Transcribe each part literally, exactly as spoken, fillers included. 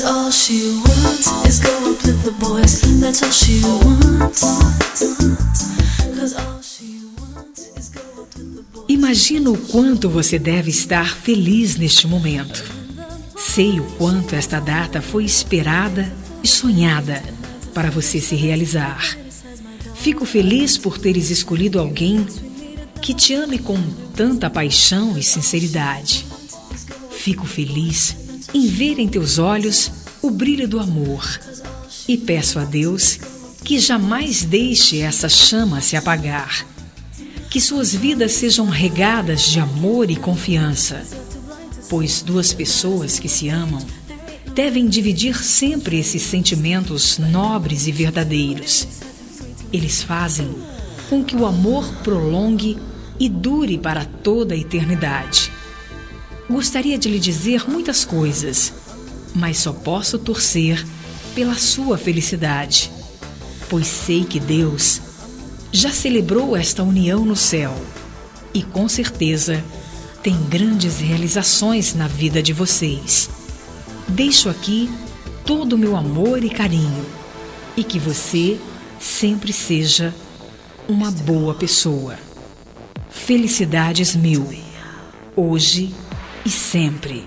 Cause all she wants is go up with the boys. That's all she wants. Cause all she wants is go up with the boys. Imagina o quanto você deve estar feliz neste momento. Sei o quanto esta data foi esperada e sonhada para você se realizar. Fico feliz por teres escolhido alguém que te ame com tanta paixão e sinceridade. Fico feliz em ver em teus olhos o brilho do amor e peço a Deus que jamais deixe essa chama se apagar. Que suas vidas sejam regadas de amor e confiança, pois duas pessoas que se amam devem dividir sempre esses sentimentos nobres e verdadeiros. Eles fazem com que o amor prolongue e dure para toda a eternidade. Gostaria de lhe dizer muitas coisas, mas só posso torcer pela sua felicidade, pois sei que Deus já celebrou esta união no céu e com certeza tem grandes realizações na vida de vocês. Deixo aqui todo o meu amor e carinho e que você sempre seja uma boa pessoa. Felicidades mil, hoje e sempre.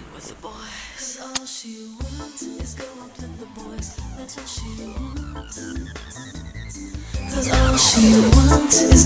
Cause all she wants is